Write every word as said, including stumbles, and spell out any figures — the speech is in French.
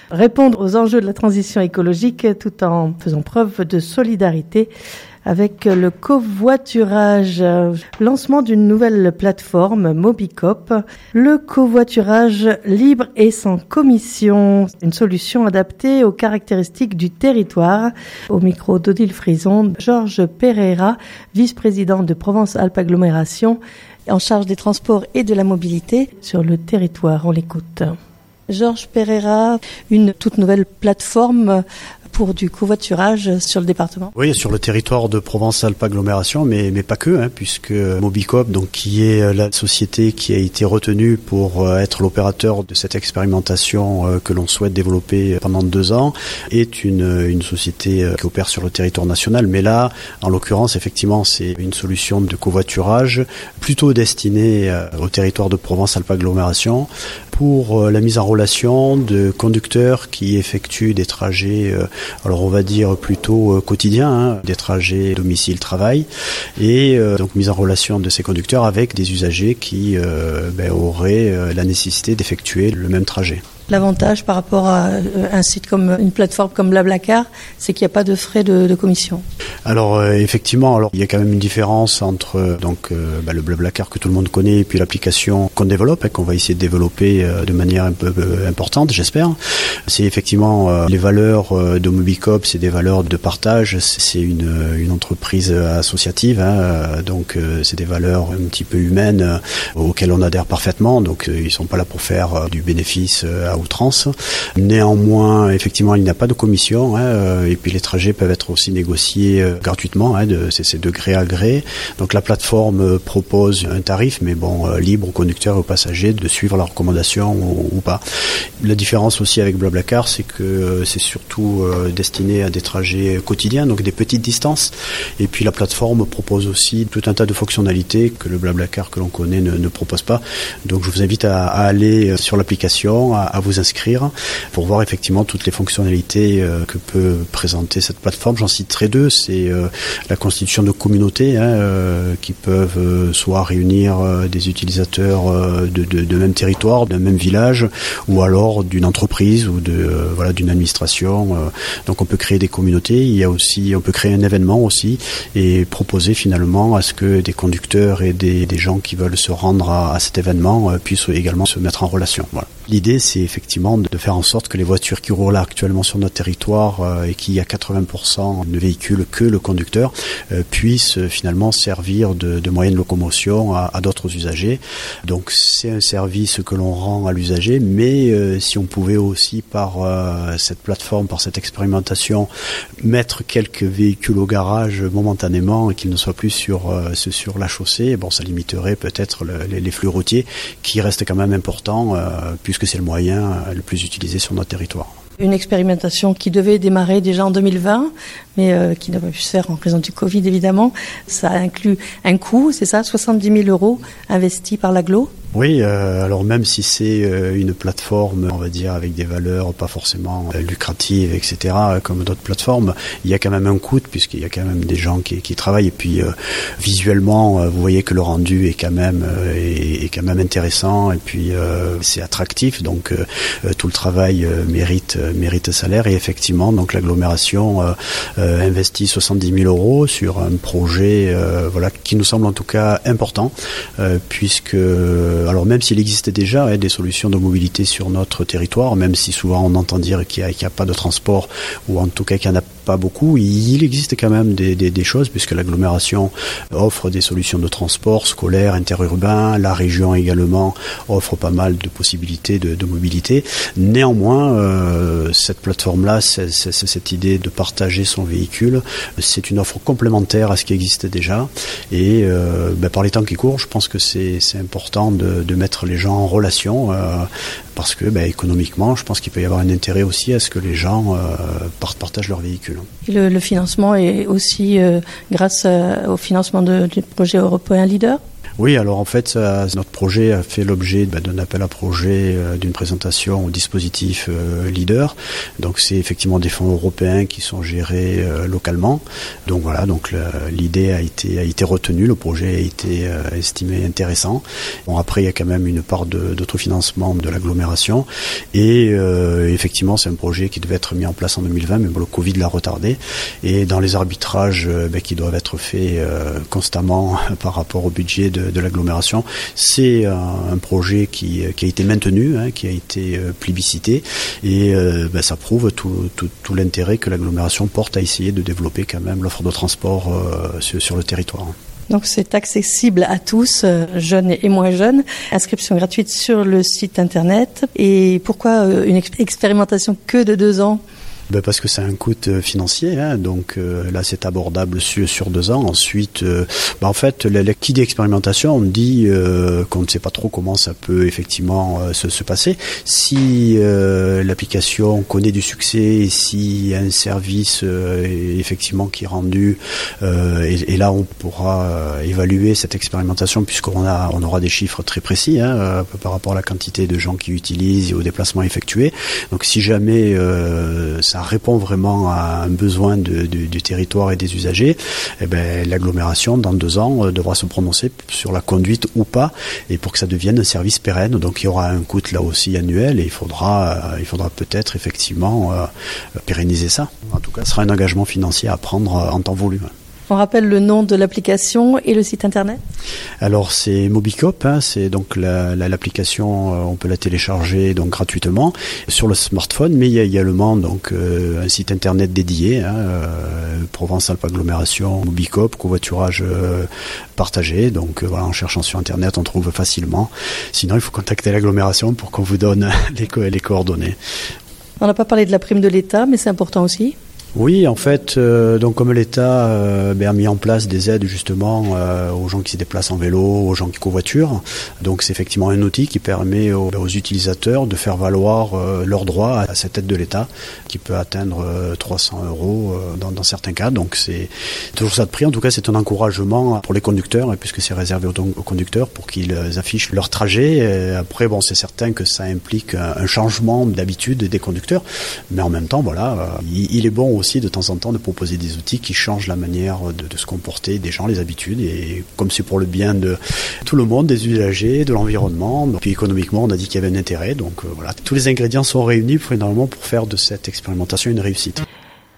répondre aux enjeux de la transition écologique tout en faisant preuve de solidarité avec le covoiturage. Lancement d'une nouvelle plateforme Mobicop, le covoiturage libre et sans commission, une solution adaptée aux caractéristiques du territoire. Au micro d'Odile Frison, Georges Pereira, vice-président de Provence-Alpes Agglomération, en charge des transports et de la mobilité sur le territoire. On l'écoute. Georges Pereira, une toute nouvelle plateforme pour du covoiturage sur le département. Oui, sur le territoire de Provence-Alpes Agglomération, mais mais pas que, hein, puisque Mobicop, donc qui est la société qui a été retenue pour être l'opérateur de cette expérimentation euh, que l'on souhaite développer pendant deux ans, est une une société qui opère sur le territoire national. Mais là, en l'occurrence, effectivement, c'est une solution de covoiturage plutôt destinée euh, au territoire de Provence-Alpes Agglomération pour euh, la mise en relation de conducteurs qui effectuent des trajets euh, alors on va dire plutôt euh, quotidien, hein, des trajets domicile-travail, et euh, donc mise en relation de ces conducteurs avec des usagers qui euh, ben, auraient euh, la nécessité d'effectuer le même trajet. L'avantage par rapport à un site comme une plateforme comme Blablacar, c'est qu'il n'y a pas de frais de, de commission. Alors euh, effectivement, alors il y a quand même une différence entre euh, donc euh, bah, le Blablacar que tout le monde connaît et puis l'application qu'on développe, hein, qu'on va essayer de développer euh, de manière un peu euh, importante, j'espère. C'est effectivement euh, les valeurs euh, de Mobicop, c'est des valeurs de partage. C'est une une entreprise associative, hein, euh, donc euh, c'est des valeurs un petit peu humaines euh, auxquelles on adhère parfaitement. Donc euh, ils sont pas là pour faire euh, du bénéfice euh, à outrance. Néanmoins, effectivement, il n'y a pas de commission, hein, et puis les trajets peuvent être aussi négociés euh, gratuitement, hein, de, c'est, c'est de gré à gré. Donc la plateforme euh, propose un tarif, mais bon, euh, libre aux conducteurs et aux passagers de suivre leurs recommandations ou, ou pas. La différence aussi avec Blablacar, c'est que euh, c'est surtout euh, destiné à des trajets quotidiens, donc des petites distances. Et puis la plateforme propose aussi tout un tas de fonctionnalités que le Blablacar que l'on connaît ne, ne propose pas. Donc je vous invite à, à aller sur l'application, à, à vous inscrire pour voir effectivement toutes les fonctionnalités euh, que peut présenter cette plateforme. J'en citerai deux, c'est euh, la constitution de communautés, hein, euh, qui peuvent euh, soit réunir euh, des utilisateurs euh, de, de, de même territoire, d'un même village, ou alors d'une entreprise ou de euh, voilà d'une administration. Euh, donc on peut créer des communautés. Il y a aussi, on peut créer un événement aussi et proposer finalement à ce que des conducteurs et des, des gens qui veulent se rendre à, à cet événement euh, puissent également se mettre en relation. Voilà. L'idée, c'est effectivement de faire en sorte que les voitures qui roulent actuellement sur notre territoire euh, et qui, à quatre-vingts pour cent, ne véhiculent que le conducteur, euh, puissent euh, finalement servir de, de moyen de locomotion à, à d'autres usagers. Donc c'est un service que l'on rend à l'usager, mais euh, si on pouvait aussi par euh, cette plateforme, par cette expérimentation, mettre quelques véhicules au garage momentanément et qu'ils ne soient plus sur, euh, sur la chaussée, bon, ça limiterait peut-être le, les, les flux routiers qui restent quand même importants euh, puisque que c'est le moyen le plus utilisé sur notre territoire. Une expérimentation qui devait démarrer déjà en deux mille vingt, mais euh, qui n'a pas pu se faire en raison du Covid évidemment. Ça inclut un coût, c'est ça, soixante-dix mille euros investis par l'agglo. Oui, euh, alors même si c'est euh, une plateforme, on va dire, avec des valeurs pas forcément euh, lucratives, et cetera, comme d'autres plateformes, il y a quand même un coût, puisqu'il y a quand même des gens qui, qui travaillent. Et puis, euh, visuellement, euh, vous voyez que le rendu est quand même, euh, est, est quand même intéressant. Et puis, euh, c'est attractif. Donc, euh, tout le travail euh, mérite, euh, mérite salaire. Et effectivement, donc l'agglomération euh, euh, investit soixante-dix mille euros sur un projet, euh, voilà, qui nous semble en tout cas important, euh, puisque alors même s'il existe déjà hein, des solutions de mobilité sur notre territoire, même si souvent on entend dire qu'il n'y a, qu'il y a pas de transport, ou en tout cas qu'il n'y en a pas beaucoup, il existe quand même des, des, des choses, puisque l'agglomération offre des solutions de transport scolaire, interurbain, la région également offre pas mal de possibilités de, de mobilité. Néanmoins, euh, cette plateforme-là, c'est, c'est, c'est cette idée de partager son véhicule, c'est une offre complémentaire à ce qui existe déjà, et euh, ben, par les temps qui courent, je pense que c'est, c'est important de De, de mettre les gens en relation euh, parce que ben, économiquement, je pense qu'il peut y avoir un intérêt aussi à ce que les gens euh, partagent leur véhicule. Et le, le financement est aussi euh, grâce à, au financement de, du projet européen Leader ? Oui, alors en fait, ça, notre projet a fait l'objet bah, d'un appel à projet, euh, d'une présentation au dispositif euh, leader. Donc c'est effectivement des fonds européens qui sont gérés euh, localement. Donc voilà, donc le, l'idée a été a été retenue, le projet a été euh, estimé intéressant. Bon, après il y a quand même une part de, d'autofinancement de l'agglomération et euh, effectivement c'est un projet qui devait être mis en place en deux mille vingt, mais bon, le Covid l'a retardé. Et dans les arbitrages euh, bah, qui doivent être faits euh, constamment par rapport au budget de de l'agglomération, c'est un, un projet qui, qui a été maintenu, hein, qui a été euh, plébiscité et euh, ben, ça prouve tout, tout, tout l'intérêt que l'agglomération porte à essayer de développer quand même l'offre de transport euh, sur, sur le territoire. Donc c'est accessible à tous, euh, jeunes et moins jeunes. Inscription gratuite sur le site internet. Et pourquoi euh, une ex- expérimentation que de deux ans ? Ben parce que c'est un coût financier, hein, donc euh, là c'est abordable sur, sur deux ans. Ensuite, euh, ben en fait, la, la, qui dit expérimentation, on dit euh, qu'on ne sait pas trop comment ça peut effectivement euh, se, se passer. Si euh, l'application connaît du succès, et si un service euh, effectivement qui est rendu, euh, et, et là on pourra euh, évaluer cette expérimentation puisqu'on a, on aura des chiffres très précis hein, par rapport à la quantité de gens qui utilisent et aux déplacements effectués. Donc si jamais euh, ça répond vraiment à un besoin de, de, du territoire et des usagers, eh ben, l'agglomération, dans deux ans, euh, devra se prononcer sur la conduite ou pas, et pour que ça devienne un service pérenne. Donc il y aura un coût là aussi annuel, et il faudra, euh, il faudra peut-être effectivement euh, pérenniser ça. En tout cas, ce sera un engagement financier à prendre euh, en temps voulu. On rappelle le nom de l'application et le site internet ? Alors c'est Mobicop, hein, c'est donc la, la, l'application, euh, on peut la télécharger donc gratuitement sur le smartphone, mais il y a également donc euh, un site internet dédié, hein, euh, Provence-Alpes Agglomération, Mobicop, covoiturage euh, partagé. Donc euh, voilà, en cherchant sur internet, on trouve facilement. Sinon, il faut contacter l'agglomération pour qu'on vous donne les, co- les coordonnées. On n'a pas parlé de la prime de l'État, mais c'est important aussi. Oui, en fait, euh, donc comme l'État euh, ben, a mis en place des aides justement euh, aux gens qui se déplacent en vélo, aux gens qui covoiturent, donc c'est effectivement un outil qui permet aux, aux utilisateurs de faire valoir euh, leurs droits à cette aide de l'État, qui peut atteindre euh, trois cents euros euh, dans, dans certains cas. Donc c'est toujours ça de prix. En tout cas, c'est un encouragement pour les conducteurs, puisque c'est réservé aux, aux conducteurs pour qu'ils affichent leur trajet. Et après, bon, c'est certain que ça implique un, un changement d'habitude des conducteurs, mais en même temps, voilà, euh, il, il est bon aussi de temps en temps de proposer des outils qui changent la manière de, de se comporter des gens, les habitudes, et comme c'est pour le bien de tout le monde, des usagers, de l'environnement, puis économiquement on a dit qu'il y avait un intérêt, donc euh, voilà, tous les ingrédients sont réunis finalement pour faire de cette expérimentation une réussite.